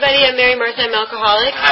everybody. I'm Mary Martha. I'm alcoholic. Hi.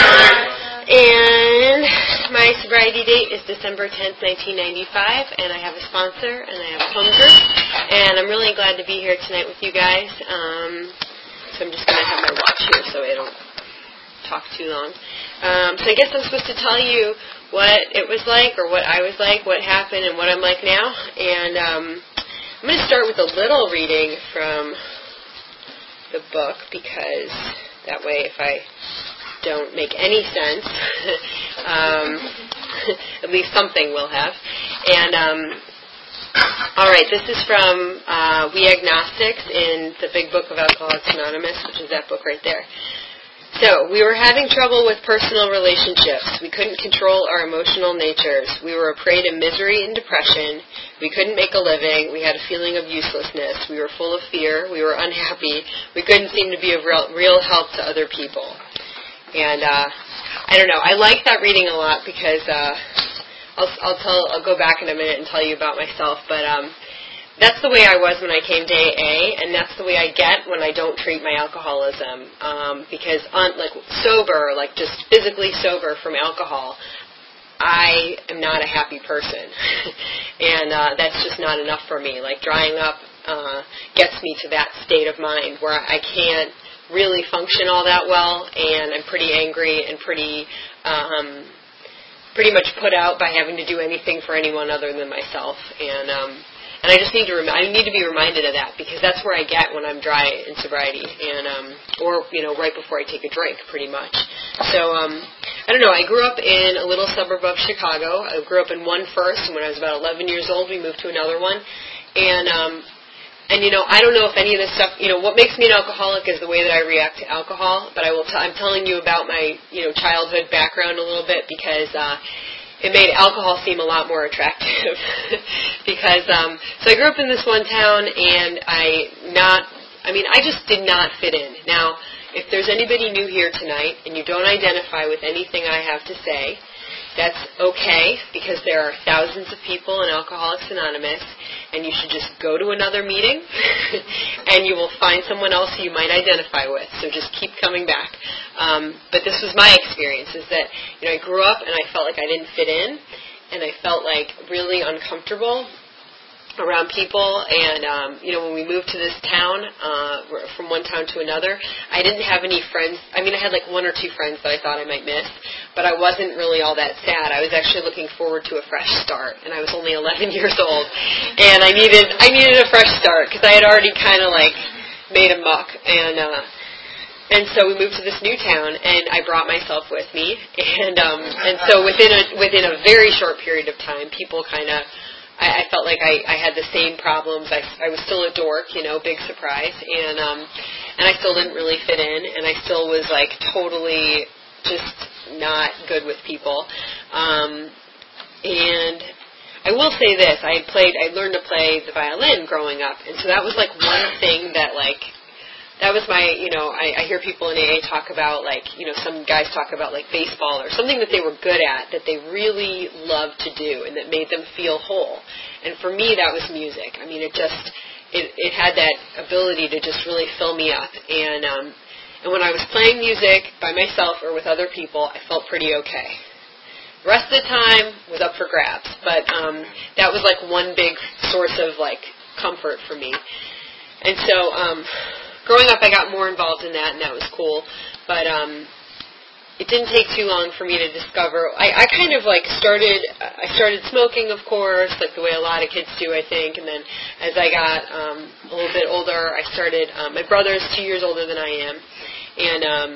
And my sobriety date is December 10th, 1995, and I have a sponsor, and I have a home group, and I'm really glad to be here tonight with you guys. So I'm just going to have my watch here so I don't talk too long. So I guess I'm supposed to tell you what it was like, or what I was like, what happened, and what I'm like now. And I'm going to start with a little reading from the book, because that way if I don't make any sense, at least something will have. And all right, this is from We Agnostics in the Big Book of Alcoholics Anonymous, which is that book right there. So, we were having trouble with personal relationships. We couldn't control our emotional natures. We were a prey to misery and depression. We couldn't make a living. We had a feeling of uselessness. We were full of fear. We were unhappy. We couldn't seem to be of real help to other people. And I don't know. I like that reading a lot because I'll go back in a minute and tell you about myself. But that's the way I was when I came to AA, and that's the way I get when I don't treat my alcoholism. Because sober, like just physically sober from alcohol, I am not a happy person. And that's just not enough for me. Like drying up gets me to that state of mind where I can't really function all that well, and I'm pretty angry and pretty much put out by having to do anything for anyone other than myself. And I just need to be reminded of that, because that's where I get when I'm dry in sobriety, and or right before I take a drink, pretty much. So I don't know. I grew up in a little suburb of Chicago. I grew up in one first, and when I was about 11 years old, we moved to another one. And I don't know if any of this stuff, what makes me an alcoholic is the way that I react to alcohol. But I'm telling you about my childhood background a little bit, because it made alcohol seem a lot more attractive. Because so I grew up in this one town, and I just did not fit in. Now, if there's anybody new here tonight and you don't identify with anything I have to say, that's okay, because there are thousands of people in Alcoholics Anonymous, and you should just go to another meeting, and you will find someone else who you might identify with. So just keep coming back. But this was my experience, is that I grew up and I felt like I didn't fit in, and I felt like really uncomfortable around people. And when we moved to this town, from one town to another, I didn't have any friends. I had like one or two friends that I thought I might miss, but I wasn't really all that sad. I was actually looking forward to a fresh start, and I was only 11 years old, and I needed a fresh start, because I had already kind of like made a muck. And so we moved to this new town, and I brought myself with me, and so within a very short period of time, people kind of, I felt like I had the same problems. I was still a dork, big surprise, and I still didn't really fit in, and I still was like totally just not good with people. And I will say this: I learned to play the violin growing up, and so that was like one thing that that was my, I hear people in AA talk about, some guys talk about, baseball or something that they were good at, that they really loved to do, and that made them feel whole. And for me, that was music. It had that ability to just really fill me up. And when I was playing music by myself or with other people, I felt pretty okay. The rest of the time was up for grabs. But that was, one big source of, comfort for me. And so, growing up, I got more involved in that, and that was cool. But it didn't take too long for me to discover. I kind of I started smoking, of course, like the way a lot of kids do, I think. And then as I got a little bit older, I started. My brother's 2 years older than I am, and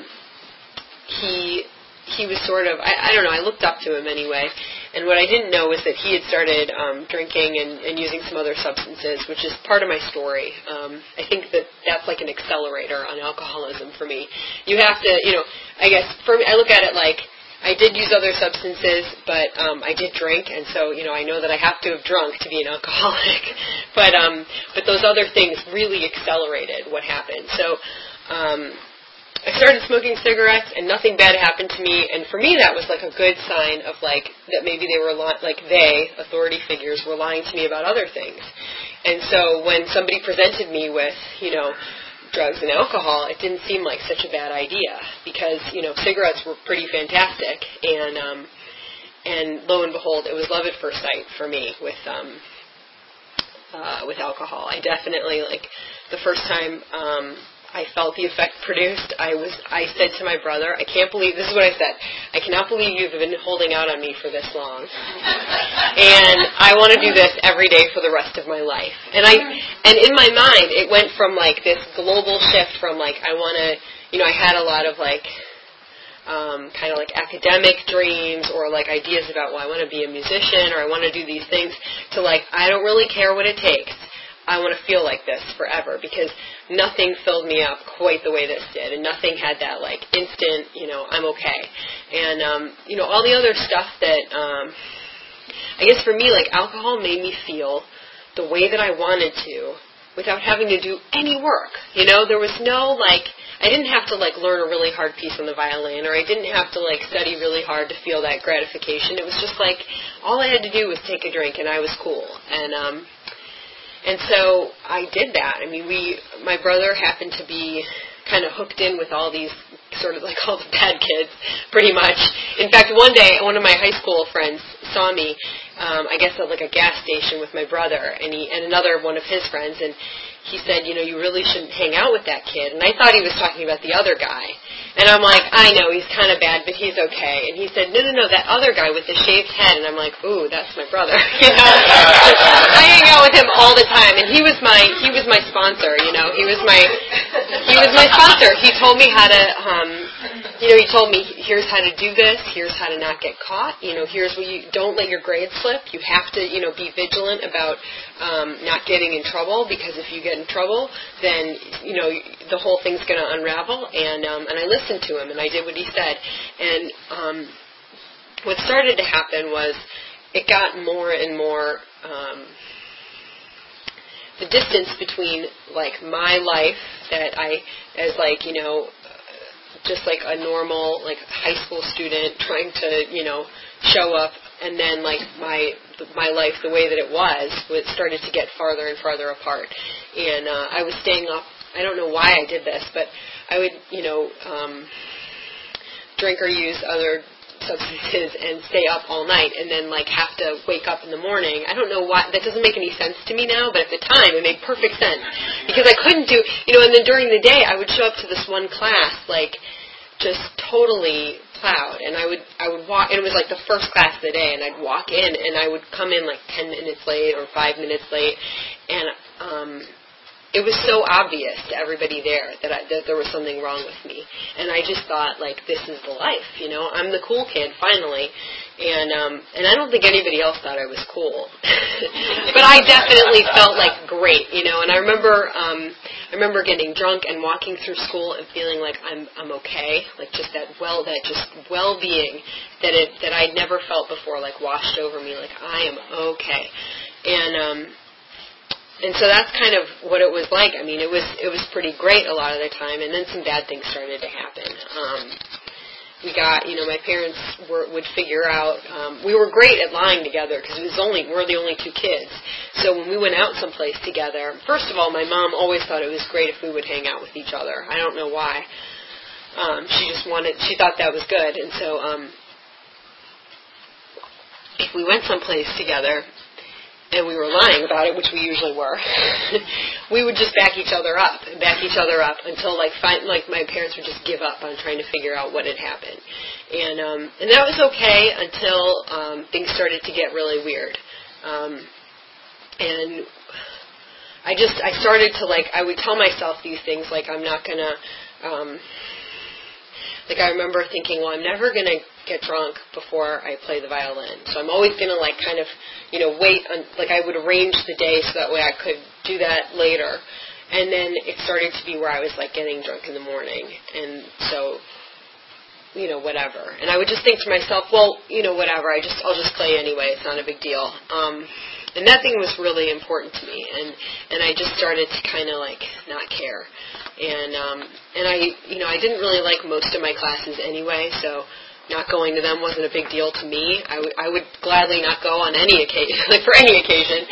he was sort of, I don't know, I looked up to him anyway. And what I didn't know was that he had started drinking and using some other substances, which is part of my story. I think that's like an accelerator on alcoholism for me. You have to, I guess, for me, I look at it like I did use other substances, but I did drink, and so, I know that I have to have drunk to be an alcoholic. But those other things really accelerated what happened. So I started smoking cigarettes, and nothing bad happened to me. And for me, that was like a good sign of that maybe they were authority figures, were lying to me about other things. And so when somebody presented me with, drugs and alcohol, it didn't seem like such a bad idea because, cigarettes were pretty fantastic, and lo and behold, it was love at first sight for me with alcohol. I definitely, the first time I felt the effect produced, I said to my brother, this is what I said, I cannot believe you've been holding out on me for this long. And I want to do this every day for the rest of my life. And in my mind, it went from this global shift from I want to, I had a lot of kind of academic dreams or ideas about, I want to be a musician or I want to do these things to I don't really care what it takes. I want to feel like this forever because nothing filled me up quite the way this did, and nothing had that instant, I'm okay. And all the other stuff that I guess for me, alcohol made me feel the way that I wanted to without having to do any work. There was no I didn't have to learn a really hard piece on the violin, or I didn't have to study really hard to feel that gratification. It was just all I had to do was take a drink and I was cool. And so I did that. I mean, my brother happened to be kind of hooked in with all these sort of all the bad kids, pretty much. In fact, one day, one of my high school friends saw me, I guess at a gas station with my brother and another one of his friends, and he said, you really shouldn't hang out with that kid. And I thought he was talking about the other guy. And I'm like, I know, he's kind of bad, but he's okay. And he said, no, that other guy with the shaved head. And I'm like, ooh, that's my brother. I hang out with him all the time. And he was my sponsor, He was my sponsor. He told me how to, he told me, here's how to do this. Here's how to not get caught. Here's what don't let your grades slip. You have to, be vigilant about not getting in trouble, because if you get in trouble, then, the whole thing's going to unravel. And I listened to him, and I did what he said. And what started to happen was it got more and more, the distance between, my life that as just a normal, high school student trying to, show up, and then, my life, the way that it was started to get farther and farther apart. And I was staying up. I don't know why I did this, but I would, drink or use other substances and stay up all night and then, have to wake up in the morning. I don't know why. That doesn't make any sense to me now, but at the time it made perfect sense. Because I couldn't do, and then during the day I would show up to this one class, just totally plowed, and I would walk, and it was the first class of the day, and I'd walk in, and I would come in 10 minutes late or 5 minutes late, and it was so obvious to everybody there that there was something wrong with me, and I just thought, this is the life, I'm the cool kid, finally, and I don't think anybody else thought I was cool, but I definitely felt great, and I remember getting drunk and walking through school and feeling I'm okay, just that well-being that I'd never felt before, washed over me, I am okay, and so that's kind of what it was like. I mean, it was pretty great a lot of the time, and then some bad things started to happen. We got, my parents would figure out, we were great at lying together because we're the only two kids. So when we went out someplace together, first of all, my mom always thought it was great if we would hang out with each other. I don't know why. She thought that was good. And so if we went someplace together, and we were lying about it, which we usually were, we would just back each other up until my parents would just give up on trying to figure out what had happened. And that was okay until things started to get really weird. And I started to I would tell myself these things I'm not going to, I remember thinking, well, I'm never going to get drunk before I play the violin. So I'm always going to kind of, wait on, I would arrange the day so that way I could do that later. And then it started to be where I was getting drunk in the morning. And so, whatever. And I would just think to myself, well, whatever, I'll just play anyway. It's not a big deal. And that thing was really important to me. And I just started to kind of not care. And I didn't really like most of my classes anyway, so not going to them wasn't a big deal to me. I would gladly not go on any occasion, for any occasion.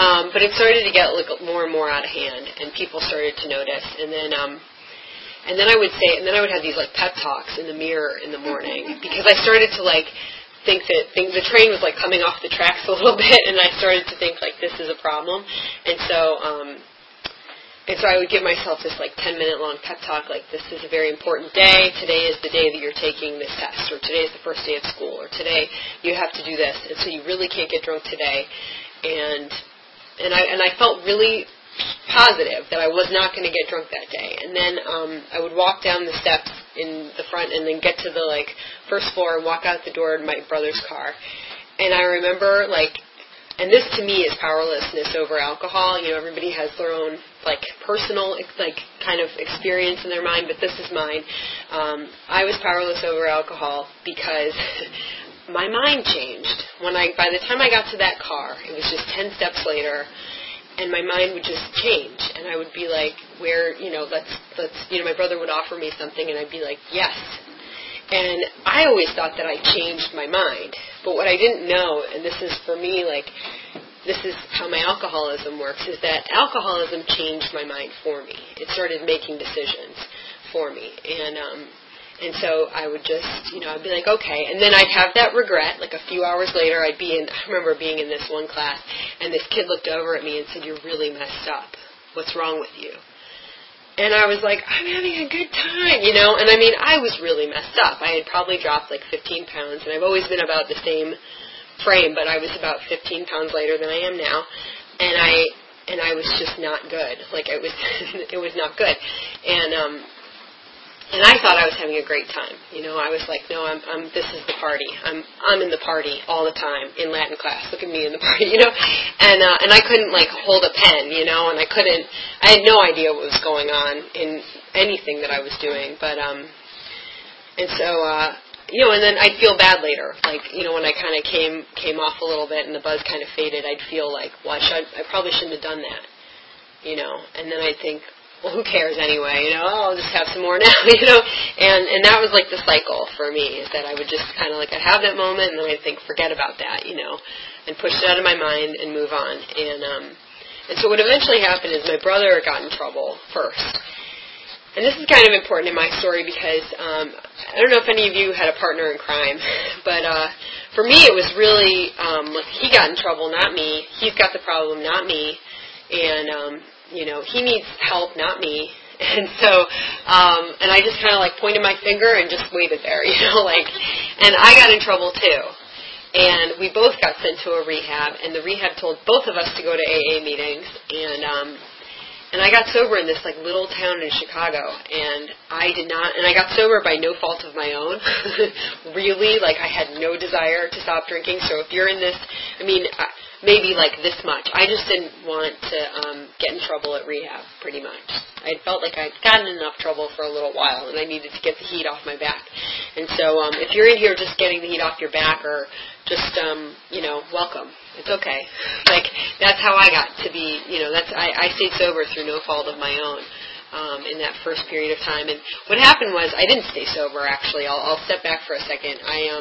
But it started to get like more and more out of hand, and people started to notice. And then I would have these like pep talks in the mirror in the morning, because I started to like think that the train was like coming off the tracks a little bit, and I started to think like this is a problem. And so I would give myself this like 10-minute long pep talk, like this is a very important day. Today is the day that you're taking this test, or today is the first day of school, or today you have to do this, and so you really can't get drunk today. And I felt really positive that I was not going to get drunk that day. And then I would walk down the steps in the front and then get to the like first floor and walk out the door in my brother's car. And I remember like, and this to me is powerlessness over alcohol. You know, everybody has their own like personal like kind of experience in their mind, but this is mine. I was powerless over alcohol because my mind changed. By the time I got to that car, it was just 10 steps later, and my mind would just change, and I would be like, let's my brother would offer me something, and I'd be like, yes. And I always thought that I changed my mind, but what I didn't know, and this is for me, like, this is how my alcoholism works, is that alcoholism changed my mind for me. It started making decisions for me, and so I would just, I'd be like, okay. And then I'd have that regret. Like a few hours later, I remember being in this one class, and this kid looked over at me and said, "You're really messed up. What's wrong with you?" And I was like, I'm having a good time, And I mean, I was really messed up. I had probably dropped like 15 pounds, and I've always been about the same frame, but I was about 15 pounds lighter than I am now. And I was just not good. Like it was not good. And I thought I was having a great time. I was like, no, this is the party. I'm in the party all the time in Latin class. Look at me in the party, And I couldn't like hold a pen, and I had no idea what was going on in anything that I was doing. But and then I'd feel bad later. Like, when I kind of came off a little bit and the buzz kind of faded, I'd feel like, well, I probably shouldn't have done that, And then I'd think, well, who cares anyway? I'll just have some more now, And that was like the cycle for me, is that I would just kind of like, I'd have that moment, and then I'd think, forget about that, and push it out of my mind and move on. And so what eventually happened is my brother got in trouble first. And this is kind of important in my story because I don't know if any of you had a partner in crime, but for me it was really, he got in trouble, not me. He's got the problem, not me. And he needs help, not me. And so, and I just kind of like pointed my finger and just waited there, and I got in trouble too. And we both got sent to a rehab, and the rehab told both of us to go to AA meetings, and I got sober in this like little town in Chicago, and I got sober by no fault of my own. Really, like I had no desire to stop drinking. So if you're in this, maybe like this much. I just didn't want to get in trouble at rehab, pretty much. I felt like I'd gotten enough trouble for a little while, and I needed to get the heat off my back. And so if you're in here just getting the heat off your back, or just, welcome. It's okay. Like, that's how I got to be, I stayed sober through no fault of my own in that first period of time. And what happened was, I didn't stay sober, actually. I'll step back for a second.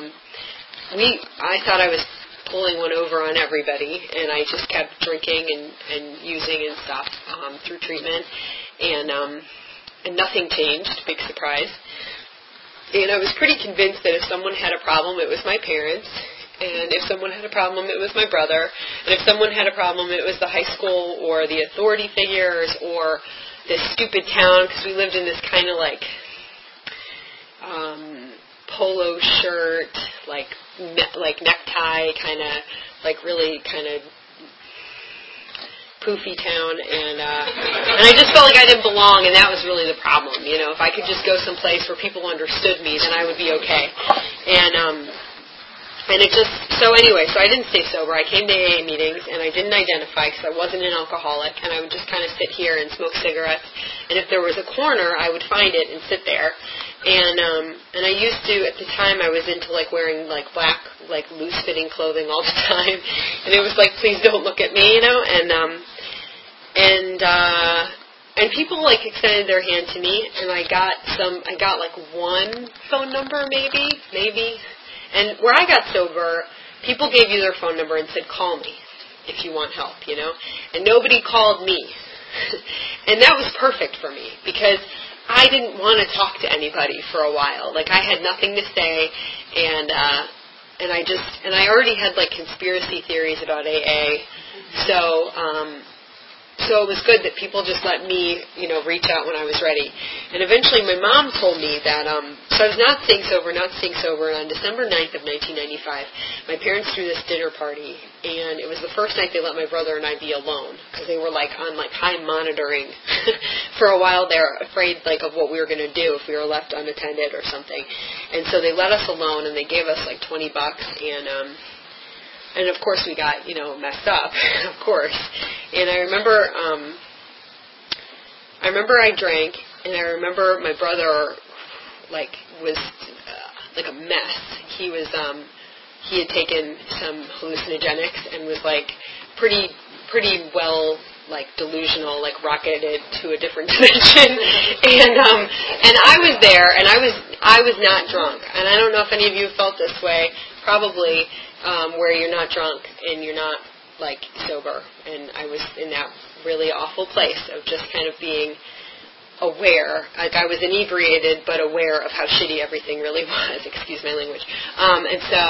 I thought I was pulling one over on everybody, and I just kept drinking and using and stuff through treatment, and nothing changed. Big surprise. And I was pretty convinced that if someone had a problem, it was my parents, and if someone had a problem, it was my brother, and if someone had a problem, it was the high school or the authority figures or this stupid town, because we lived in this kind of like polo shirt, like necktie, kind of like really kind of poofy town, and I just felt like I didn't belong, and that was really the problem. If I could just go someplace where people understood me, then I would be okay. And it just, so I didn't stay sober. I came to AA meetings, and I didn't identify because I wasn't an alcoholic, and I would just kind of sit here and smoke cigarettes, and if there was a corner, I would find it and sit there. And I used to, at the time, I was into like wearing like black, like loose-fitting clothing all the time, and it was like, please don't look at me, and people like extended their hand to me, and I got like one phone number, maybe. And where I got sober, people gave you their phone number and said, call me. if you want help, And nobody called me. And that was perfect for me because I didn't want to talk to anybody for a while. Like, I had nothing to say, and I already had, like, conspiracy theories about AA. So it was good that people just let me, reach out when I was ready. And eventually my mom told me that, so I was not staying sober. And on December 9th of 1995, my parents threw this dinner party, and it was the first night they let my brother and I be alone, because they were, like, on, like, high monitoring for a while. They were afraid, like, of what we were going to do if we were left unattended or something. And so they let us alone, and they gave us, like, $20, and of course we got, messed up, of course. And I remember I drank, and I remember my brother, like, was like a mess. He had taken some hallucinogenics and was, like, pretty well, like, delusional, like, rocketed to a different dimension. And I was there, and I was not drunk. And I don't know if any of you felt this way, probably, where you're not drunk and you're not, like, sober. And I was in that really awful place of just kind of being aware. Like, I was inebriated but aware of how shitty everything really was. Excuse my language. And so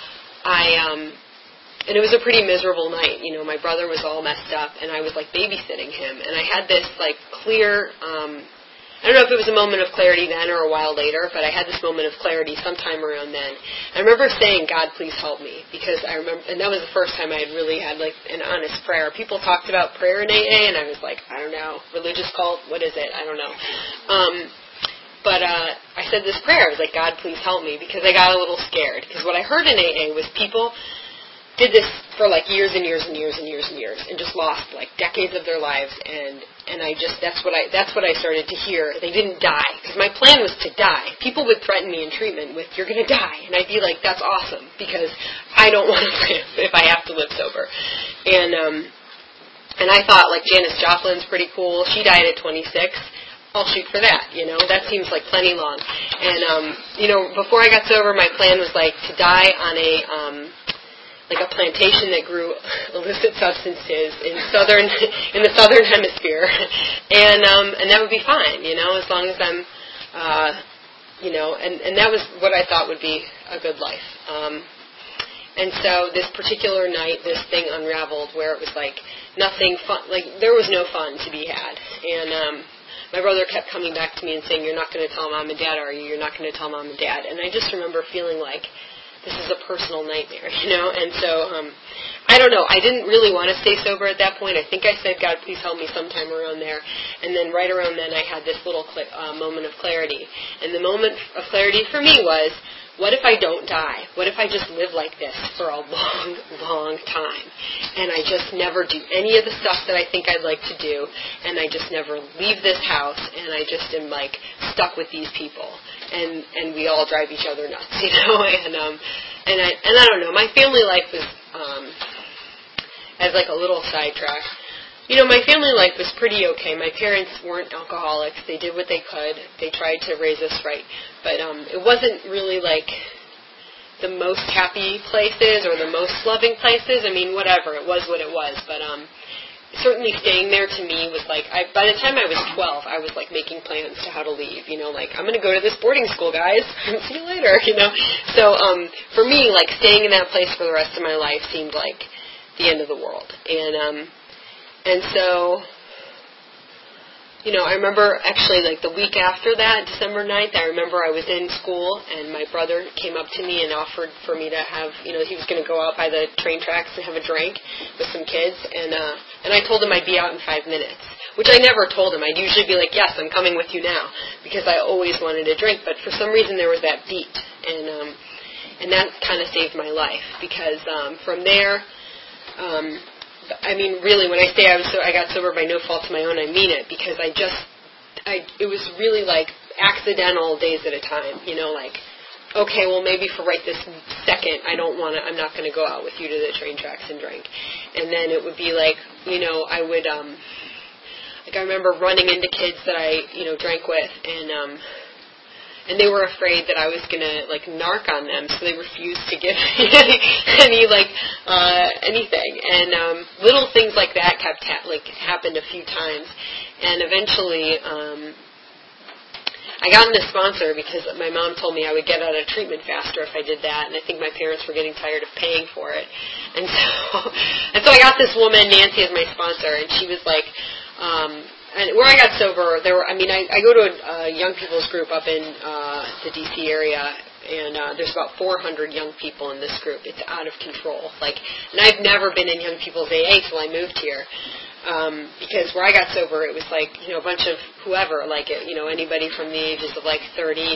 and it was a pretty miserable night. My brother was all messed up, and I was, like, babysitting him. And I had this, like, clear, I don't know if it was a moment of clarity then or a while later, but I had this moment of clarity sometime around then. I remember saying, God, please help me, because I remember, and that was the first time I had really had, like, an honest prayer. People talked about prayer in AA, and I was like, I don't know, religious cult, what is it? I don't know. But I said this prayer. I was like, God, please help me, because I got a little scared. Because what I heard in AA was people did this for, like, years and years and years and years and years, and just lost, like, decades of their lives, and I just, that's what I started to hear. They didn't die, because my plan was to die. People would threaten me in treatment with, you're going to die, and I'd be like, that's awesome, because I don't want to live if I have to live sober. And I thought, like, Janis Joplin's pretty cool. She died at 26. I'll shoot for that, That seems like plenty long. And, before I got sober, my plan was, like, to die on a plantation that grew illicit substances in the southern hemisphere, and that would be fine, as long as I'm, and that was what I thought would be a good life. And so this particular night, this thing unraveled where it was like nothing fun, like there was no fun to be had, and my brother kept coming back to me and saying, "You're not going to tell Mom and Dad, are you? You're not going to tell Mom and Dad." And I just remember feeling like, this is a personal nightmare, And so, I don't know. I didn't really want to stay sober at that point. I think I said, God, please help me sometime around there. And then right around then, I had this little moment of clarity. And the moment of clarity for me was, what if I don't die? What if I just live like this for a long, long time? And I just never do any of the stuff that I think I'd like to do, and I just never leave this house, and I just am, like, stuck with these people. And we all drive each other nuts, And I don't know. My family life was, as like a little sidetrack, my family life was pretty okay. My parents weren't alcoholics. They did what they could. They tried to raise us right. But it wasn't really like the most happy places or the most loving places. I mean, whatever. It was what it was. But certainly staying there to me was like, by the time I was 12, I was like making plans to how to leave, like, I'm going to go to this boarding school, guys. See you later, So for me, like, staying in that place for the rest of my life seemed like the end of the world. And so, I remember actually, like, the week after that, December 9th, I remember I was in school, and my brother came up to me and offered for me to have, he was going to go out by the train tracks and have a drink with some kids, and I told him I'd be out in 5 minutes, which I never told him. I'd usually be like, yes, I'm coming with you now, because I always wanted a drink, but for some reason there was that beat, and that kind of saved my life, because from there, I mean, really, when I say I got sober by no fault of my own, I mean it, because it was really like accidental days at a time, like, okay, well, maybe for right this second, I'm not going to go out with you to the train tracks and drink. And then it would be like, I would, like, I remember running into kids that I, drank with, and and they were afraid that I was gonna like narc on them, so they refused to give me any anything. And little things like that kept happened a few times, and eventually I got a sponsor because my mom told me I would get out of treatment faster if I did that, and I think my parents were getting tired of paying for it, and so I got this woman, Nancy, as my sponsor, and she was like. And where I got sober, I go to a young people's group up in the D.C. area, and there's about 400 young people in this group. It's out of control. And I've never been in young people's AA till I moved here, because where I got sober, it was a bunch of whoever, anybody from the ages of 30 to 80,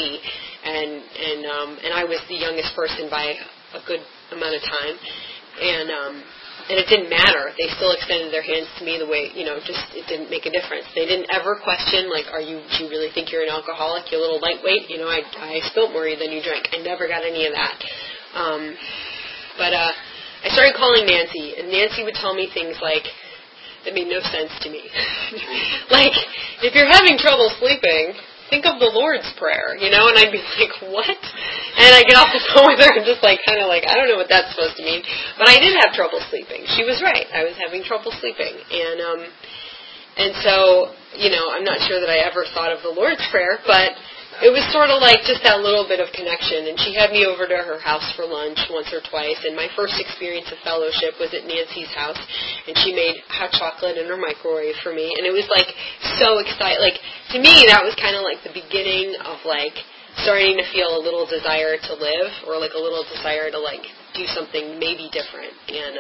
and I was the youngest person by a good amount of time, and it didn't matter. They still extended their hands to me the way, it didn't make a difference. They didn't ever question, do you really think you're an alcoholic? You're a little lightweight? I spilt more than you drank. I never got any of that. But I started calling Nancy, and Nancy would tell me things that made no sense to me. If you're having trouble sleeping, think of the Lord's Prayer, and I'd be like, what? And I get off the phone with her and just I don't know what that's supposed to mean. But I did have trouble sleeping. She was right. I was having trouble sleeping. And so, I'm not sure that I ever thought of the Lord's Prayer, but it was sort of just that little bit of connection. And she had me over to her house for lunch once or twice. And my first experience of fellowship was at Nancy's house. And she made hot chocolate in her microwave for me. And it was so exciting. To me, that was kind of the beginning of starting to feel a little desire to live, or a little desire to do something maybe different. And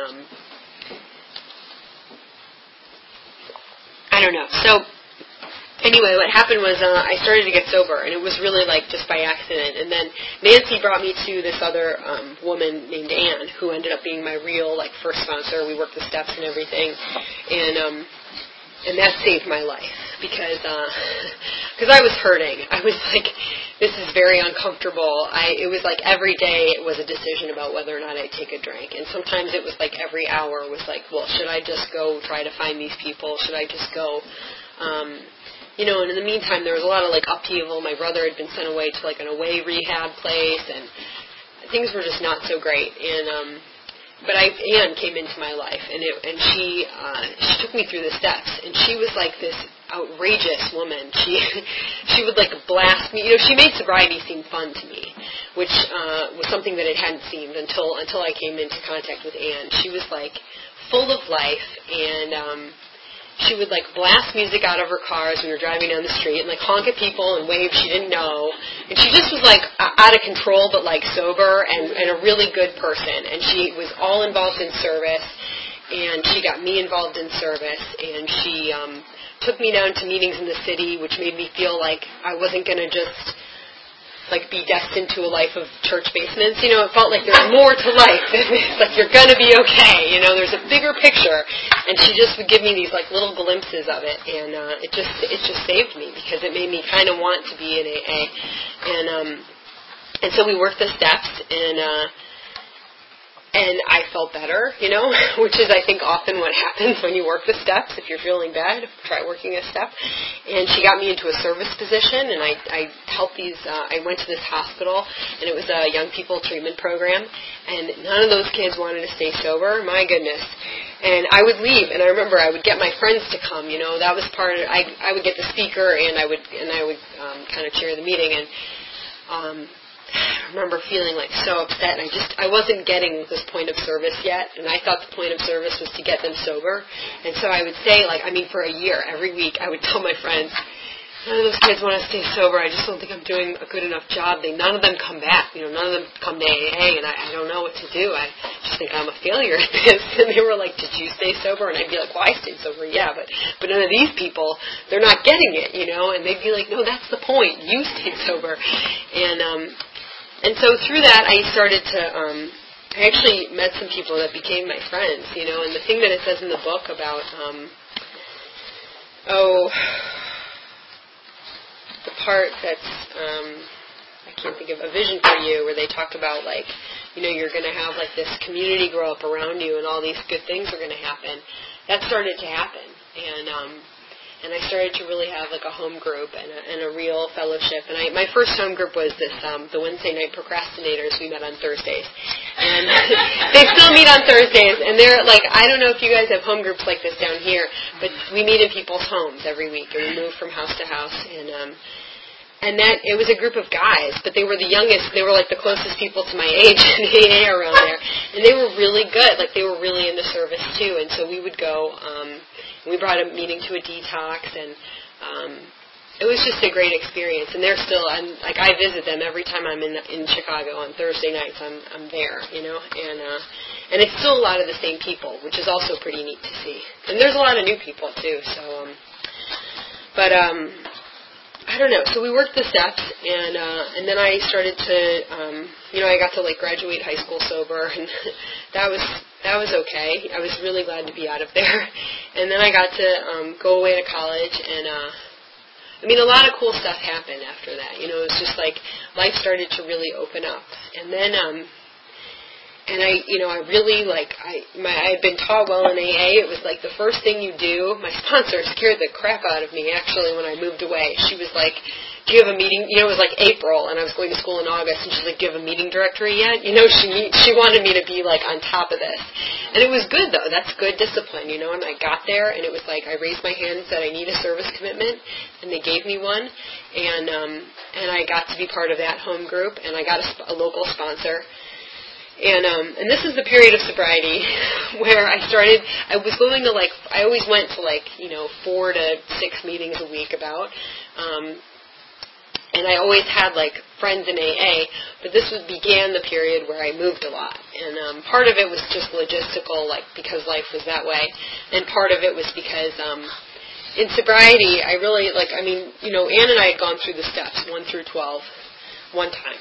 I don't know. So anyway, what happened was I started to get sober, and it was really just by accident. And then Nancy brought me to this other woman named Ann, who ended up being my real first sponsor. We worked the steps and everything, and that saved my life because I was hurting. I was this is very uncomfortable. It was every day it was a decision about whether or not I'd take a drink, and sometimes it was every hour was well, should I just go try to find these people? Should I just go? And in the meantime, there was a lot of upheaval. My brother had been sent away to an away rehab place, and things were just not so great. And but Ann came into my life, and she took me through the steps, and she was this outrageous woman. She would blast me. She made sobriety seem fun to me, which was something that it hadn't seemed until I came into contact with Ann. She was full of life, and she would blast music out of her car as we were driving down the street and honk at people and wave she didn't know. And she just was out of control but sober and a really good person. And she was all involved in service, and she got me involved in service, and she took me down to meetings in the city, which made me feel I wasn't going to just be destined to a life of church basements. It felt there's more to life than this. You're going to be okay. There's a bigger picture. And she just would give me these little glimpses of it, and it just saved me because it made me kind of want to be in AA. And so we worked the steps, and I felt better, which is, I think, often what happens when you work the steps. If you're feeling bad, try working a step. And she got me into a service position, and I helped I went to this hospital, and it was a young people treatment program, and none of those kids wanted to stay sober. My goodness. And I would leave, and I remember I would get my friends to come, that was part of, I would get the speaker, and I would kind of chair the meeting, and I remember feeling so upset, and I wasn't getting this point of service yet, and I thought the point of service was to get them sober. And so I would say, for a year, every week, I would tell my friends, none of those kids want to stay sober. I just don't think I'm doing a good enough job. None of them come back. None of them come to AA, and I don't know what to do. I just think I'm a failure at this. And they were like, did you stay sober? And I'd be like, well, I stayed sober, yeah, but none of these people, they're not getting it, And they'd be like, no, that's the point. You stayed sober. And so through that, I started to, I actually met some people that became my friends, and the thing that it says in the book about, the part that's, I can't think of, A Vision for You, where they talk about, you're going to have, this community grow up around you, and all these good things are going to happen. That started to happen, and I started to really have like a home group and a real fellowship. And my first home group was this the Wednesday night procrastinators. We met on Thursdays, and they still meet on Thursdays. And they're like, I don't know if you guys have home groups like this down here, but we meet in people's homes every week, and we move from house to house. And that it was a group of guys, but they were the youngest. They were like the closest people to my age in AA around there, and they were really good. Like they were really into service too. And so we would go. We brought a meeting to a detox, and it was just a great experience. And they're still, I visit them every time I'm in Chicago on Thursday nights. I'm there, and it's still a lot of the same people, which is also pretty neat to see. And there's a lot of new people too. So, I don't know. So we worked the steps, and then I started to, I got to like graduate high school sober, and that was okay. I was really glad to be out of there. And then I got to go away to college, and a lot of cool stuff happened after that. It was just like life started to really open up, and then I really I had been taught well in AA. It was like the first thing you do. My sponsor scared the crap out of me actually when I moved away. She was like, "Do you have a meeting?" It was like April, and I was going to school in August, and she's like, "Do you have a meeting directory yet?" She wanted me to be like on top of this, and it was good though. That's good discipline, And I got there, and it was like I raised my hand and said I need a service commitment, and they gave me one, and I got to be part of that home group, and I got a local sponsor. And this is the period of sobriety where I was going to I always went to 4 to 6 meetings a week about, and I always had friends in AA, but this began the period where I moved a lot. And part of it was just logistical, because life was that way, and part of it was because in sobriety, I really, Ann and I had gone through the steps, 1 through 12, one time.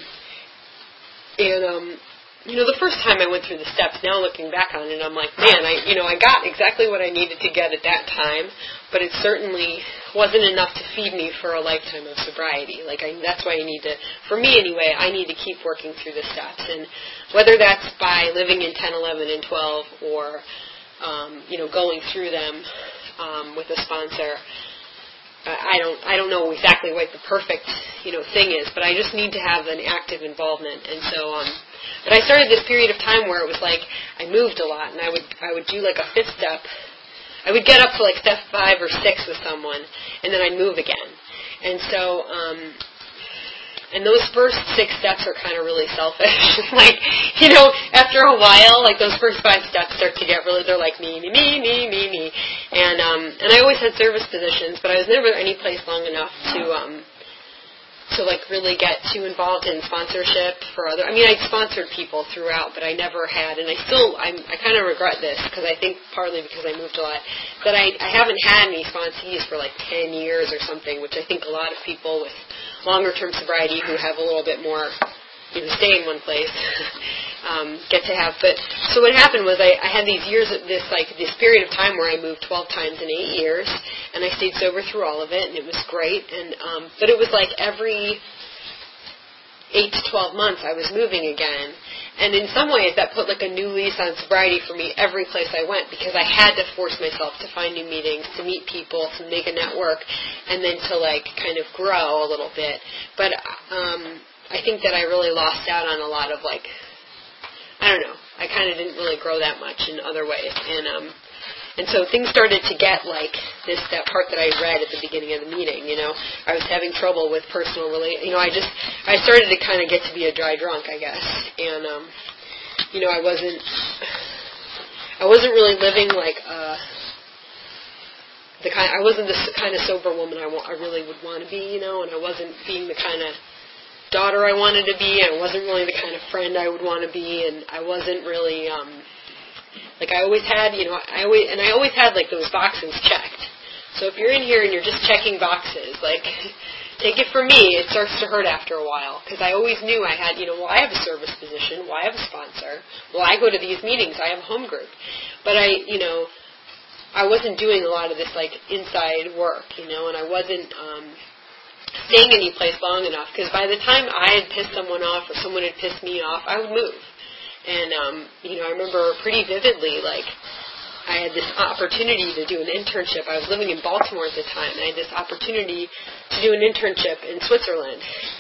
And, the first time I went through the steps, now looking back on it, I'm like, man, I got exactly what I needed to get at that time, but it certainly wasn't enough to feed me for a lifetime of sobriety. That's why for me anyway, I need to keep working through the steps. And whether that's by living in 10, 11, and 12, or, going through them with a sponsor, I don't know exactly what the perfect, thing is, but I just need to have an active involvement. And so, but I started this period of time where it was like I moved a lot, and I would do a fifth step. I would get up to step 5 or 6 with someone, and then I'd move again. And so, and those first 6 steps are kind of really selfish. After a while, those first 5 steps start to get really, they're like me. And I always had service positions, but I was never any place long enough to really get too involved in sponsorship for other. I sponsored people throughout, but I never had, and I kind of regret this because I think partly because I moved a lot, that I haven't had any sponsees for 10 years or something, which I think a lot of people with longer-term sobriety who have a little bit more, stay in one place, get to have. But so what happened was I had these years, this period of time where I moved 12 times in 8 years, and I stayed sober through all of it, and it was great. And but it was every 8 to 12 months I was moving again. And in some ways that put a new lease on sobriety for me every place I went, because I had to force myself to find new meetings, to meet people, to make a network, and then to kind of grow a little bit. But I think that I really lost out on a lot of I don't know, I kind of didn't really grow that much in other ways. And so things started to get that part that I read at the beginning of the meeting, I was having trouble with personal I started to kind of get to be a dry drunk, I guess. And, I wasn't really living I wasn't the kind of sober woman I really would want to be, and I wasn't being the kind of daughter I wanted to be, and I wasn't really the kind of friend I would want to be, and I wasn't really, I always had, I always had those boxes checked. So if you're in here and you're just checking boxes, take it from me, it starts to hurt after a while, because I always knew I had, I have a service position, I have a sponsor, I go to these meetings, I have a home group, but I wasn't doing a lot of this inside work, and I wasn't staying any place long enough, because by the time I had pissed someone off or someone had pissed me off, I would move. And, I remember pretty vividly, I had this opportunity to do an internship. I was living in Baltimore at the time, and I had this opportunity to do an internship in Switzerland.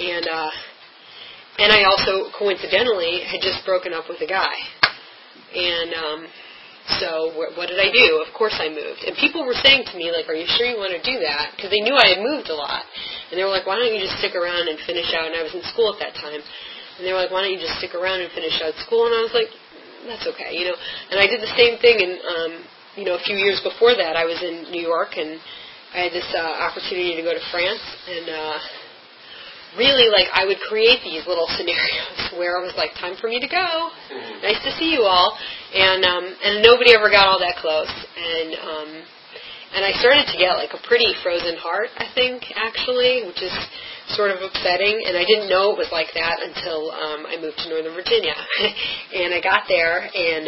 And I also, coincidentally, had just broken up with a guy. And so what did I do? Of course I moved. And people were saying to me, like, are you sure you want to do that? Because they knew I had moved a lot. And they were like, why don't you just stick around and finish out? And I was in school at that time. And they were like, why don't you just stick around and finish out school? And I was like, that's okay, And I did the same thing, and, a few years before that, I was in New York, and I had this opportunity to go to France, and really, like, I would create these little scenarios where I was like, time for me to go. Nice to see you all. And nobody ever got all that close. And I started to get, like, a pretty frozen heart, I think, actually, which is sort of upsetting, and I didn't know it was like that until I moved to Northern Virginia. And I got there, and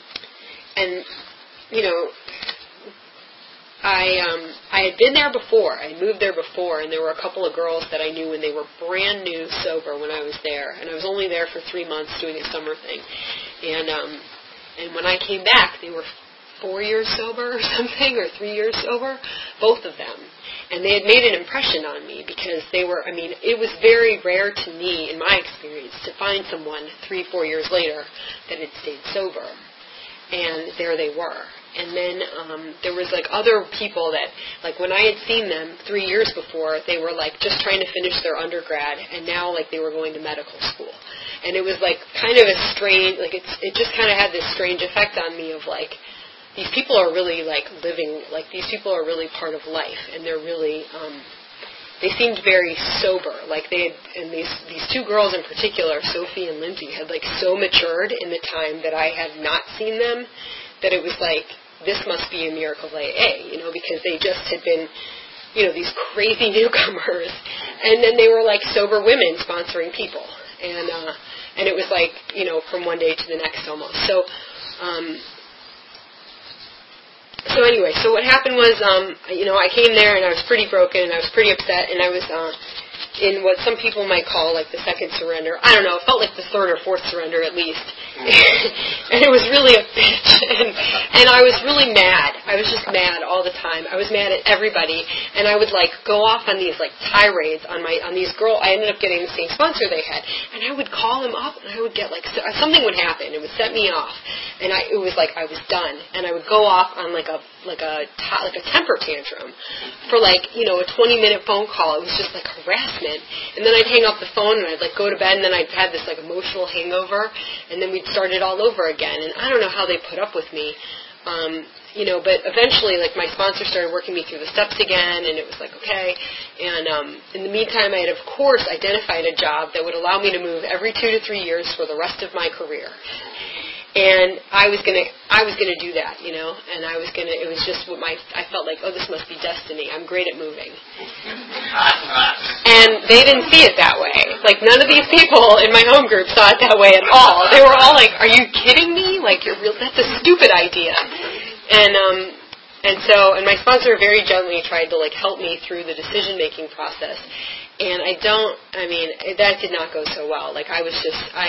I had been there before. I moved there before, and there were a couple of girls that I knew when they were brand new sober when I was there, and I was only there for 3 months doing a summer thing. And when I came back, they were 4 years sober or something, or 3 years sober, both of them. And they had made an impression on me because they were, it was very rare to me, in my experience, to find someone 3-4 years later that had stayed sober. And there they were. And then there was, like, other people that, like, when I had seen them 3 years before, they were, like, just trying to finish their undergrad, and now, like, they were going to medical school. And it was, like, kind of a strange, like, it just kind of had this strange effect on me of, like, these people are really, like, living, like, these people are really part of life, and they're really, they seemed very sober. Like, they had, and these two girls in particular, Sophie and Lindsay, had, like, so matured in the time that I had not seen them that it was like, this must be a miracle of AA, because they just had been, these crazy newcomers, and then they were, like, sober women sponsoring people. And it was like, from one day to the next almost. So anyway, so what happened was, I came there and I was pretty broken and I was pretty upset, and I was in what some people might call like the second surrender. I don't know, it felt like the third or fourth surrender at least. And it was really a bitch. And I was really mad. I was just mad all the time. I was mad at everybody. And I would like go off on these like tirades on these girls. I ended up getting the same sponsor they had. And I would call them up and I would get like, something would happen. It would set me off. And it was like I was done. And I would go off on like a temper tantrum for like, a 20-minute phone call. It was just like harassment. And then I'd hang up the phone and I'd like go to bed, and then I'd had this like emotional hangover, and then we'd start it all over again. And I don't know how they put up with me, but eventually like my sponsor started working me through the steps again, and it was like okay. And in the meantime, I had of course identified a job that would allow me to move every 2 to 3 years for the rest of my career. And I was gonna do that, and it was just I felt like, oh, this must be destiny. I'm great at moving. And they didn't see it that way. Like, none of these people in my home group saw it that way at all. They were all like, are you kidding me? Like, that's a stupid idea. And my sponsor very gently tried to like help me through the decision-making process. And that did not go so well. Like, I was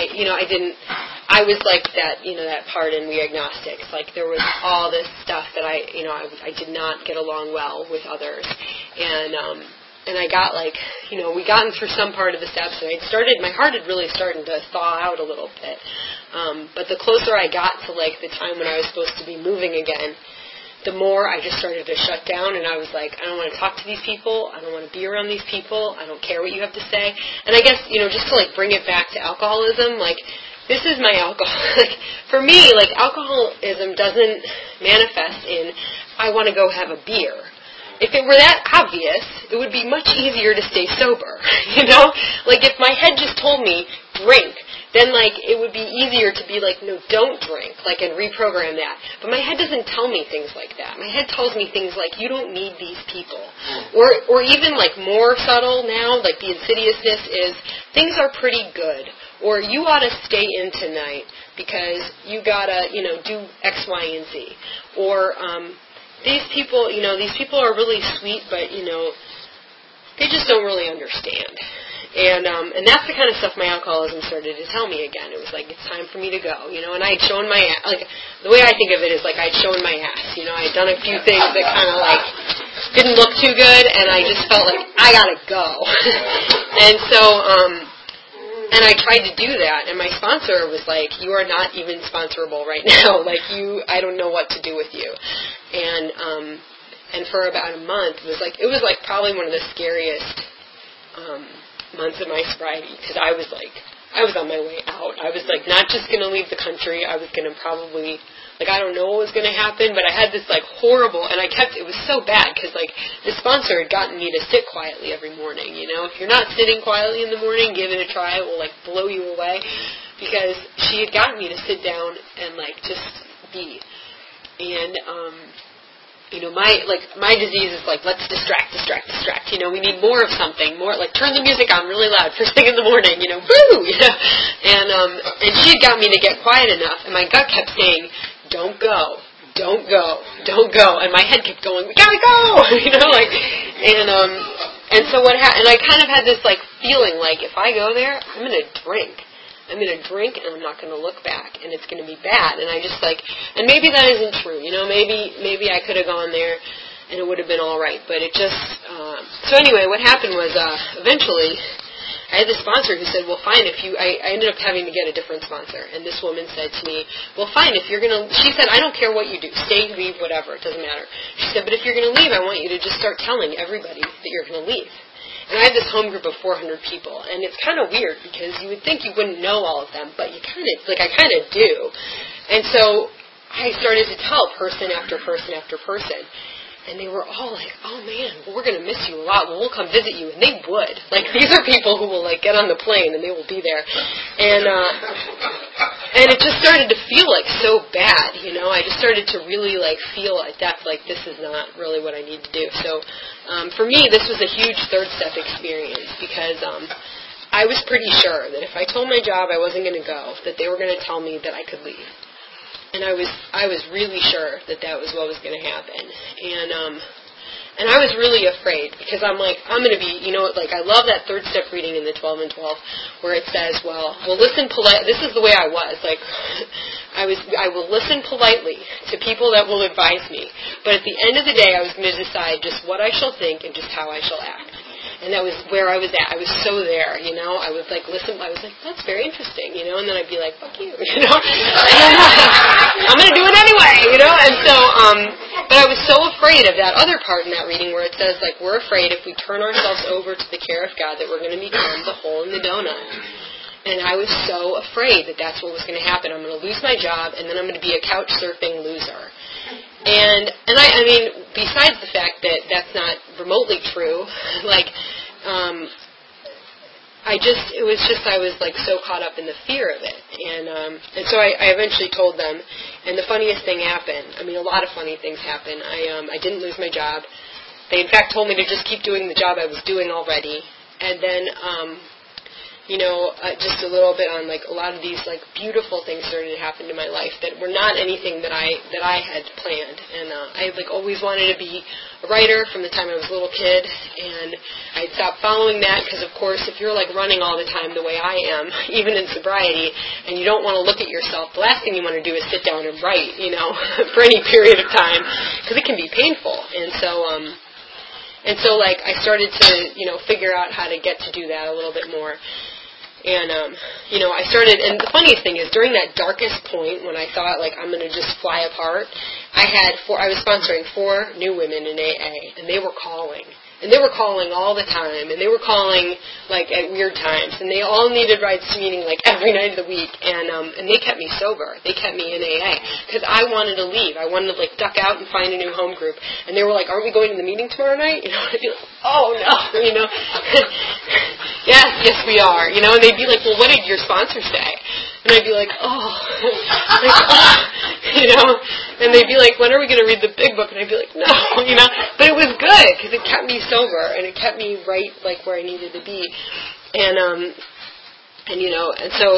like that, that part in We Agnostics. Like, there was all this stuff that I did not get along well with others. And I got like, we gotten through some part of the steps, and my heart had really started to thaw out a little bit. But the closer I got to like the time when I was supposed to be moving again, the more I just started to shut down, and I was like, I don't want to talk to these people. I don't want to be around these people. I don't care what you have to say. And I guess, just to like bring it back to alcoholism, like, this is my alcohol. Like, for me, like, alcoholism doesn't manifest in, I want to go have a beer. If it were that obvious, it would be much easier to stay sober, Like, if my head just told me, drink, then, like, it would be easier to be like, no, don't drink, like, and reprogram that. But my head doesn't tell me things like that. My head tells me things like, you don't need these people. Or even, like, more subtle now, like, the insidiousness is, things are pretty good. Or you ought to stay in tonight because you gotta, do X, Y, and Z. Or, these people are really sweet, but, they just don't really understand. And that's the kind of stuff my alcoholism started to tell me again. It was like, it's time for me to go, you know. And I'd shown my, like, the way I think of it is like I'd shown my ass, you know. I'd done a few things that kind of like didn't look too good, and I just felt like I gotta go. And so, and I tried to do that, and my sponsor was like, you are not even sponsorable right now. Like, I don't know what to do with you. And for about a month, it was like probably one of the scariest months of my sobriety, because I was on my way out. I was like not just going to leave the country. I was going to probably, like, I don't know what was going to happen, but I had this like horrible, and it was so bad because like the sponsor had gotten me to sit quietly every morning. You know, if you're not sitting quietly in the morning, give it a try. It will like blow you away, because she had gotten me to sit down and like just be. And you know, my disease is like, let's distract. You know, we need more of something, more like turn the music on really loud first thing in the morning. You know, woo! You know, and she had got me to get quiet enough, and my gut kept saying, don't go, and my head kept going, we gotta go. You know, like, and so what happened? And I kind of had this like feeling like, if I go there, I'm gonna drink, and I'm not going to look back, and it's going to be bad. And I just like, and maybe that isn't true, you know, maybe I could have gone there, and it would have been all right, but it just, so anyway, what happened was, eventually, I had this sponsor who said, well, fine, I ended up having to get a different sponsor, and this woman said to me, well, fine, if you're going to, she said, I don't care what you do, stay, leave, whatever, it doesn't matter. She said, but if you're going to leave, I want you to just start telling everybody that you're going to leave. And I had this home group of 400 people, and it's kind of weird because you would think you wouldn't know all of them, but I kind of do. And so I started to tell person after person after person, and they were all like, oh man, well, we're going to miss you a lot, well, we'll come visit you, and they would. Like, these are people who will like get on the plane and they will be there. And it just started to feel like so bad, you know. I just started to really like feel at depth like this is not really what I need to do. So for me, this was a huge third step experience, because I was pretty sure that if I told my job I wasn't going to go, that they were going to tell me that I could leave. And I was really sure that was what was going to happen. And I was really afraid, because I'm like, I'm going to be, you know, like I love that third step reading in the 12 and 12 where it says, well, listen polite. This is the way I was. Like, I will listen politely to people that will advise me. But at the end of the day, I was going to decide just what I shall think and just how I shall act. And that was where I was at. I was so there, you know. I was like, listen, I was like, that's very interesting, you know. And then I'd be like, fuck you, you know. I'm going to do it anyway, you know. And so, but I was so afraid of that other part in that reading where it says, like, we're afraid if we turn ourselves over to the care of God that we're going to become the hole in the donut. And I was so afraid that that's what was going to happen. I'm going to lose my job, and then I'm going to be a couch surfing loser. And I mean, besides the fact that that's not remotely true, like, I was like so caught up in the fear of it. And so I eventually told them, and the funniest thing happened. I mean, a lot of funny things happened. I didn't lose my job. They in fact told me to just keep doing the job I was doing already. And then, you know, just a little bit on like a lot of these like beautiful things started to happen to my life that were not anything that I had planned. And I like always wanted to be a writer from the time I was a little kid, and I'd stopped following that because, of course, if you're like running all the time the way I am, even in sobriety, and you don't want to look at yourself, the last thing you want to do is sit down and write, you know, for any period of time, because it can be painful. And so like I started to, you know, figure out how to get to do that a little bit more. And, you know, I started, and the funniest thing is, during that darkest point, when I thought, like, I'm going to just fly apart, I was sponsoring 4 new women in AA, and they were calling. And they were calling all the time, and they were calling, like, at weird times, and they all needed rides to meeting, like, every night of the week, and they kept me sober. They kept me in AA, because I wanted to leave. I wanted to, like, duck out and find a new home group. And they were like, aren't we going to the meeting tomorrow night? You know, I'd be like, oh, no, you know. yes, we are, you know, and they'd be like, well, what did your sponsor say? And I'd be like, you know, and they'd be like, when are we going to read the big book? And I'd be like, no, you know, but it was good, because it kept me sober, and it kept me right, like, where I needed to be, and you know, and so,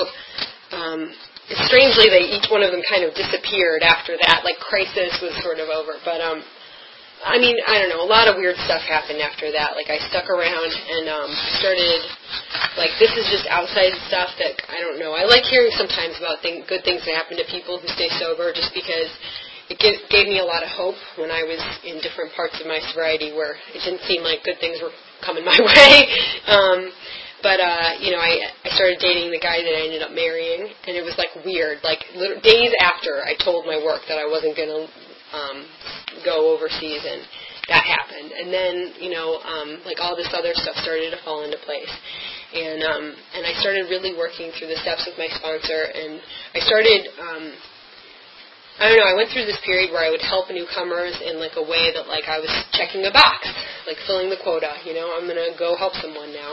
strangely, each one of them kind of disappeared after that, like, crisis was sort of over, but I mean, I don't know, a lot of weird stuff happened after that. Like, I stuck around and started, like, this is just outside stuff that, I don't know. I like hearing sometimes about good things that happen to people who stay sober just because it gave me a lot of hope when I was in different parts of my sobriety where it didn't seem like good things were coming my way. But I started dating the guy that I ended up marrying, and it was, like, weird. Like, days after I told my work that I wasn't going to go overseas, and that happened. And then, like, all this other stuff started to fall into place. And I started really working through the steps with my sponsor, and I started... I don't know, I went through this period where I would help newcomers in, like, a way that, like, I was checking a box, like filling the quota, I'm going to go help someone now.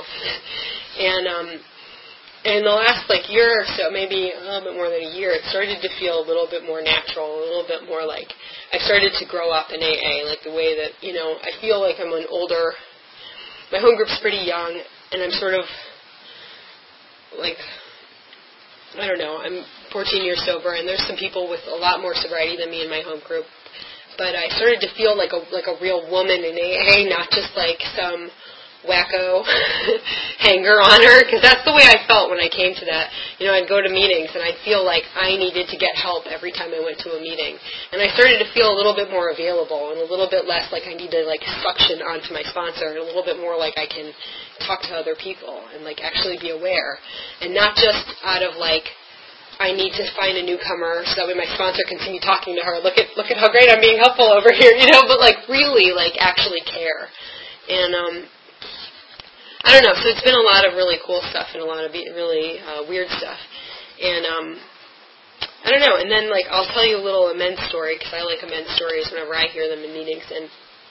And the last, like, year or so, maybe a little bit more than a year, it started to feel a little bit more natural, a little bit more like I started to grow up in AA, like the way that, I feel like I'm an older, my home group's pretty young, and I'm sort of, like, I don't know, I'm 14 years sober, and there's some people with a lot more sobriety than me in my home group. But I started to feel like a real woman in AA, not just like some wacko hanger-oner, because that's the way I felt when I came to that. I'd go to meetings, and I'd feel like I needed to get help every time I went to a meeting. And I started to feel a little bit more available, and a little bit less like I need to, like, suction onto my sponsor, and a little bit more like I can talk to other people and, like, actually be aware. And not just out of, like, I need to find a newcomer so that way my sponsor can see me talking to her. Look at how great I'm being helpful over here, but, like, really, like, actually care. And, I don't know, so it's been a lot of really cool stuff and a lot of really weird stuff. And, I don't know, and then, like, I'll tell you a little amends story, because I like amends stories whenever I hear them in meetings. And,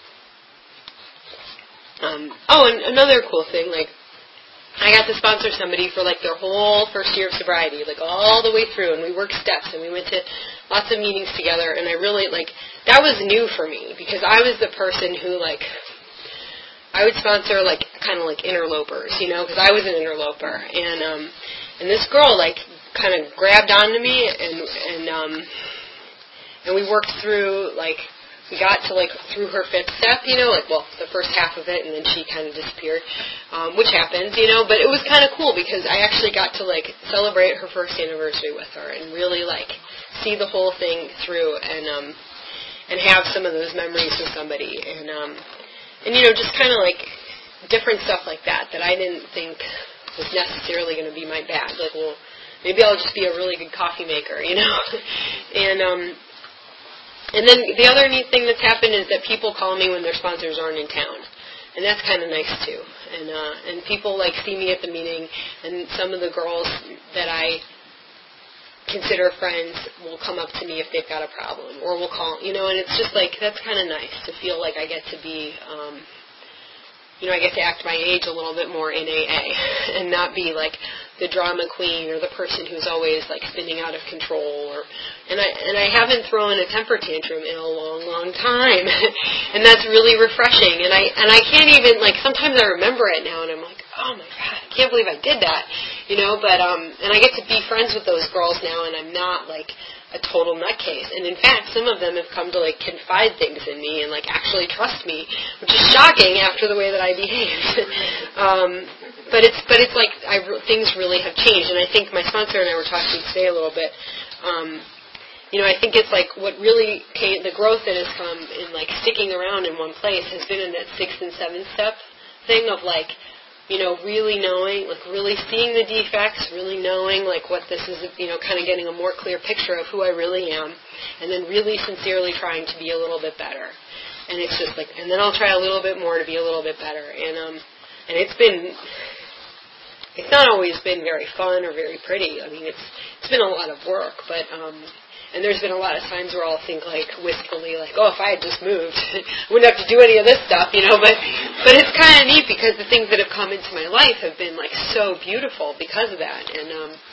and another cool thing, like, I got to sponsor somebody for, like, their whole first year of sobriety, like, all the way through, and we worked steps, and we went to lots of meetings together, and I really, like, that was new for me, because I was the person who, like, I would sponsor, like, kind of like interlopers, because I was an interloper, and this girl, like, kind of grabbed onto me, and we worked through, like, we got to, like, through her fifth step, the first half of it, and then she kind of disappeared, which happens, but it was kind of cool, because I actually got to, like, celebrate her first anniversary with her, and really, like, see the whole thing through, and have some of those memories with somebody, and just kind of, like, different stuff like that I didn't think was necessarily going to be my bag. Like, well, maybe I'll just be a really good coffee maker, And then the other neat thing that's happened is that people call me when their sponsors aren't in town. And that's kind of nice, too. And people, like, see me at the meeting, and some of the girls that I consider friends will come up to me if they've got a problem, or will call, and it's just, like, that's kind of nice to feel like I get to be, I get to act my age a little bit more in AA and not be, like, the drama queen or the person who's always, like, spinning out of control. And I haven't thrown a temper tantrum in a long, long time. And that's really refreshing. And I can't even, like, sometimes I remember it now and I'm like, oh, my God, I can't believe I did that. But, and I get to be friends with those girls now, and I'm not, like, a total nutcase. And in fact, some of them have come to, like, confide things in me and, like, actually trust me, which is shocking after the way that I behaved. But it's like things really have changed. And I think my sponsor and I were talking today a little bit. I think it's like what really came, the growth that has come in, like, sticking around in one place has been in that 6th and 7th step thing of, like, really knowing, like, really seeing the defects, really knowing, like, what this is, kind of getting a more clear picture of who I really am, and then really sincerely trying to be a little bit better. And it's just like, and then I'll try a little bit more to be a little bit better. And it's not always been very fun or very pretty. I mean, it's been a lot of work, but, and there's been a lot of times where I'll think, like, wistfully, like, oh, if I had just moved, I wouldn't have to do any of this stuff, but it's kind of neat because the things that have come into my life have been, like, so beautiful because of that. And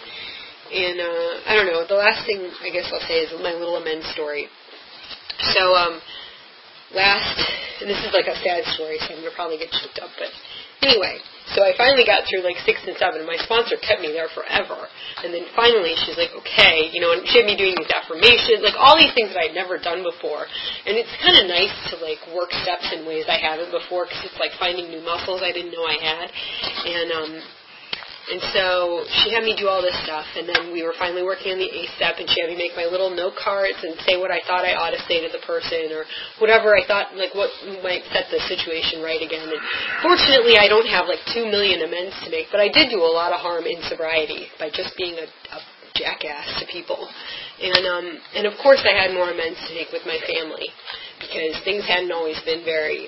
I don't know, the last thing I guess I'll say is my little amends story. So, and this is like a sad story, so I'm going to probably get choked up, but anyway, so I finally got through like 6 and 7, and my sponsor kept me there forever, and then finally she's like, okay, and she had me doing these affirmations, like all these things that I'd never done before, and it's kind of nice to like work steps in ways I haven't before, because it's like finding new muscles I didn't know I had, and so she had me do all this stuff, and then we were finally working on the 8th step, and she had me make my little note cards and say what I thought I ought to say to the person, or whatever I thought, like what might set the situation right again. And fortunately, I don't have like 2 million amends to make, but I did do a lot of harm in sobriety by just being a jackass to people. And of course, I had more amends to make with my family, because things hadn't always been very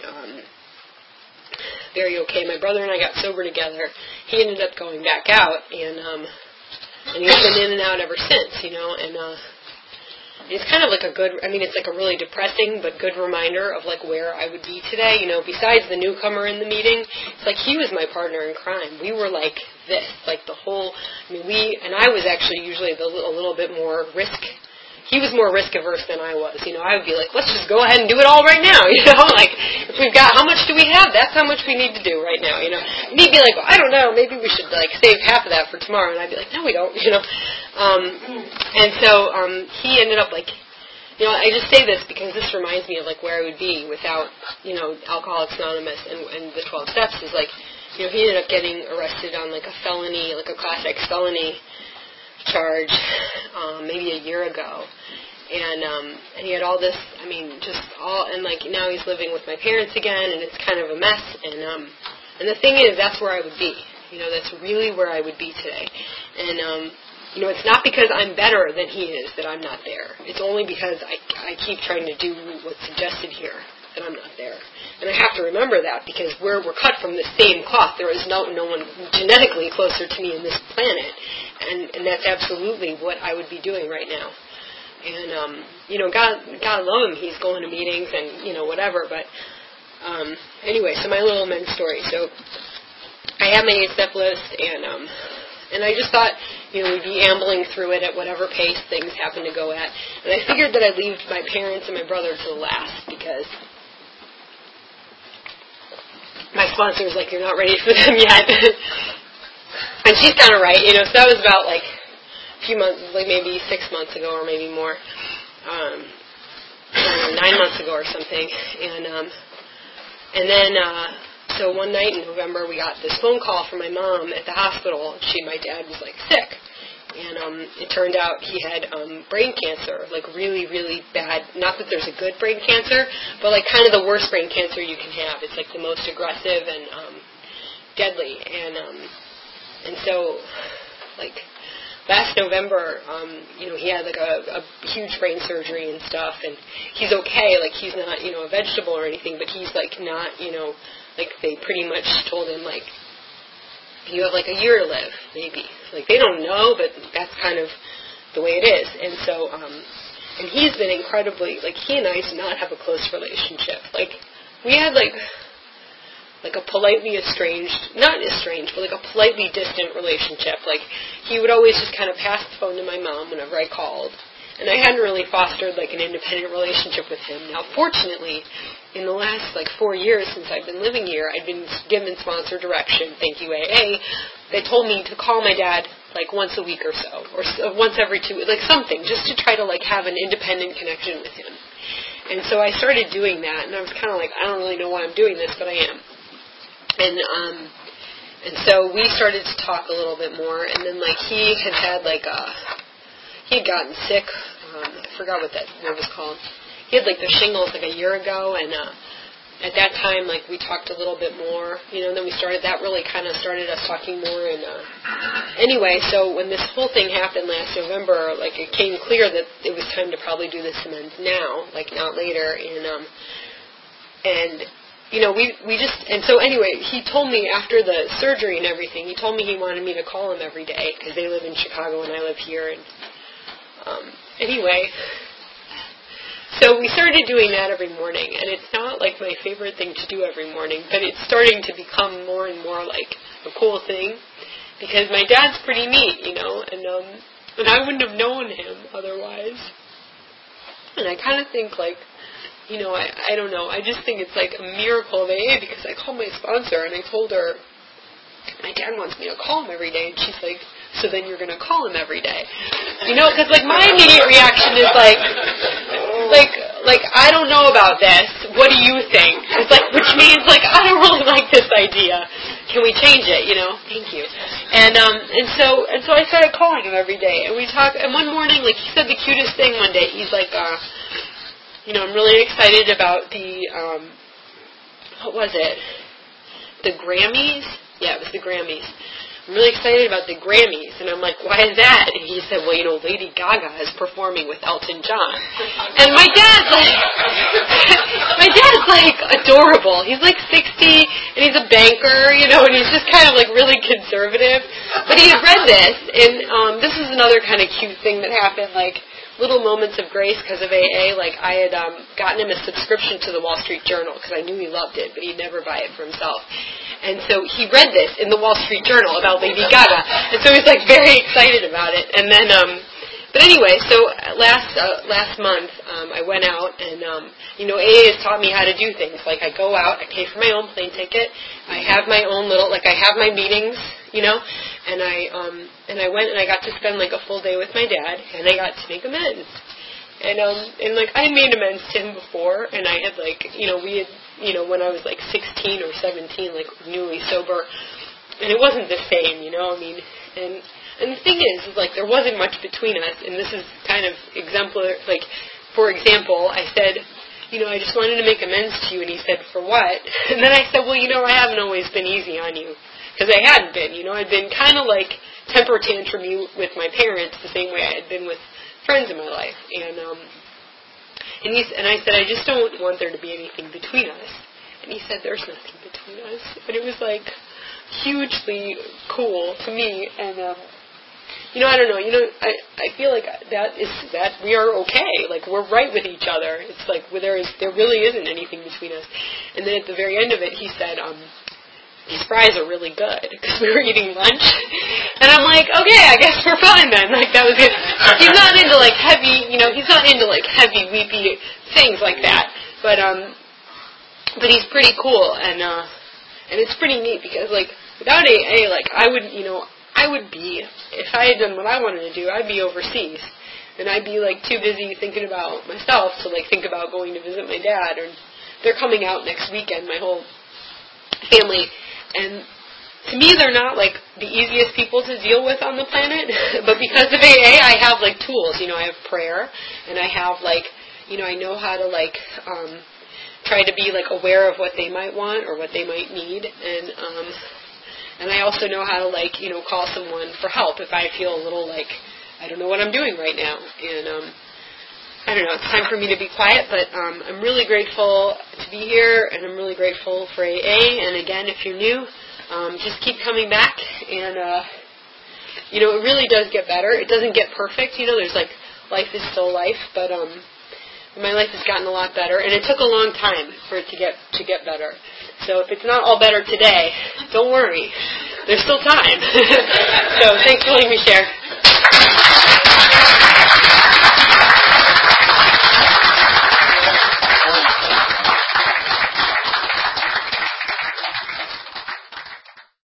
okay. My brother and I got sober together. He ended up going back out, and he's been in and out ever since, and it's kind of like it's like a really depressing but good reminder of like where I would be today, besides the newcomer in the meeting. It's like he was my partner in crime. We were like this, like the whole, I was actually usually a little bit more risk. He was more risk-averse than I was. I would be like, let's just go ahead and do it all right now, Like, if we've got, how much do we have? That's how much we need to do right now, And he'd be like, well, I don't know, maybe we should, like, save half of that for tomorrow. And I'd be like, no, we don't, And so he ended up, like, I just say this because this reminds me of, like, where I would be without, Alcoholics Anonymous and the 12 Steps is, like, he ended up getting arrested on, like, a felony, like a Class X felony charge maybe a year ago, and he had all this, now he's living with my parents again, and it's kind of a mess, and the thing is, that's where I would be, that's really where I would be today, and it's not because I'm better than he is that I'm not there, it's only because I keep trying to do what's suggested here, that I'm not there. And I have to remember that, because we're cut from the same cloth. There is no one genetically closer to me in this planet, and that's absolutely what I would be doing right now. And God love him. He's going to meetings and whatever. But anyway, so my little men's story. So I have my 8-step list, and I just thought we'd be ambling through it at whatever pace things happen to go at. And I figured that I'd leave my parents and my brother to the last, because my sponsor was like, you're not ready for them yet. And she's kind of right, so that was about like a few months, like maybe 6 months ago or maybe more, 9 months ago or something. And then, so one night in November, we got this phone call from my mom at the hospital. My dad was like sick. And it turned out he had brain cancer, like really, really bad. Not that there's a good brain cancer, but like kind of the worst brain cancer you can have. It's like the most aggressive and deadly. And so, like last November, he had like a huge brain surgery and stuff, and he's okay. Like he's not, a vegetable or anything, but he's like not, like they pretty much told him like, you have like a year to live, maybe. Like they don't know, but that's kind of the way it is. And so, and he's been incredibly, like he and I do not have a close relationship. Like we had like a politely estranged, not estranged, but like a politely distant relationship. Like he would always just kind of pass the phone to my mom whenever I called. And I hadn't really fostered like an independent relationship with him. Now, fortunately, in the last like 4 years since I've been living here, I've been given sponsor direction, thank you AA. They told me to call my dad like once a week or so, or once every 2 weeks, like something, just to try to like have an independent connection with him. And so I started doing that, and I was kind of like, I don't really know why I'm doing this, but I am. And so we started to talk a little bit more, and then like he had gotten sick. I forgot what that word was called. He had like the shingles like a year ago, and at that time like we talked a little bit more, and then that really kind of started us talking more. And anyway, so when this whole thing happened last November, like it came clear that it was time to probably do this amends now, like not later. And so anyway, he told me after the surgery and everything, he told me he wanted me to call him every day because they live in Chicago and I live here. And anyway, so we started doing that every morning, and it's not like my favorite thing to do every morning, but it's starting to become more and more like a cool thing because my dad's pretty neat, and I wouldn't have known him otherwise. And I kind of think like I don't know. I just think it's like a miracle of AA because I called my sponsor and I told her, my dad wants me to call him every day. And she's like, so then you're going to call him every day. Because like my immediate reaction is like, I don't know about this. What do you think? It's like, which means like, I don't really like this idea. Can we change it? Thank you. And so I started calling him every day. And we talked, and one morning, like he said the cutest thing one day. He's like, I'm really excited about the, what was it? The Grammys? Yeah, it was the Grammys. I'm really excited about the Grammys. And I'm like, why is that? And he said, well, Lady Gaga is performing with Elton John. And my dad's like adorable. He's like 60, and he's a banker, and he's just kind of like really conservative. But he had read this, and this is another kind of cute thing that happened, like little moments of grace because of AA. Like I had gotten him a subscription to the Wall Street Journal because I knew he loved it, but he'd never buy it for himself. And so he read this in the Wall Street Journal about Lady Gaga, and so he was like very excited about it. And then, but anyway, so last month I went out, and AA has taught me how to do things. Like I go out, I pay for my own plane ticket, I have my own little, like I have my meetings, and I went and I got to spend like a full day with my dad, and I got to make amends. And like I had made amends to him before, and I had like, we had, when I was like 16 or 17, like newly sober, and it wasn't the same, and the thing is like there wasn't much between us, and this is kind of exemplar, like, for example, I said, I just wanted to make amends to you, and he said, for what? And then I said, well, I haven't always been easy on you, because I hadn't been, I'd been kind of like temper tantrum-y with my parents the same way I had been with friends in my life, and I said, I just don't want there to be anything between us. And he said, there's nothing between us. And it was like hugely cool to me. And I don't know. I feel like that we are okay. Like we're right with each other. It's like there really isn't anything between us. And then at the very end of it, he said, these fries are really good, because we were eating lunch, and I'm like, okay, I guess we're fine then, like that was good. He's not into like heavy, he's not into like heavy, weepy things like that, but he's pretty cool, and it's pretty neat, because like, without AA, like, I would be, if I had done what I wanted to do, I'd be overseas, and I'd be like too busy thinking about myself to like think about going to visit my dad, or they're coming out next weekend, my whole family. And to me, they're not, like, the easiest people to deal with on the planet. But because of AA, I have, like, tools. I have prayer. And I have, like, I know how to, like, try to be, like, aware of what they might want or what they might need. And I also know how to, like, call someone for help if I feel a little, like, I don't know what I'm doing right now. And, I don't know, it's time for me to be quiet, but I'm really grateful to be here, and I'm really grateful for AA, and again, if you're new, just keep coming back, and, it really does get better. It doesn't get perfect, there's like, life is still life, but my life has gotten a lot better, and it took a long time for it to get better. So if it's not all better today, don't worry. There's still time. So thanks for letting me share.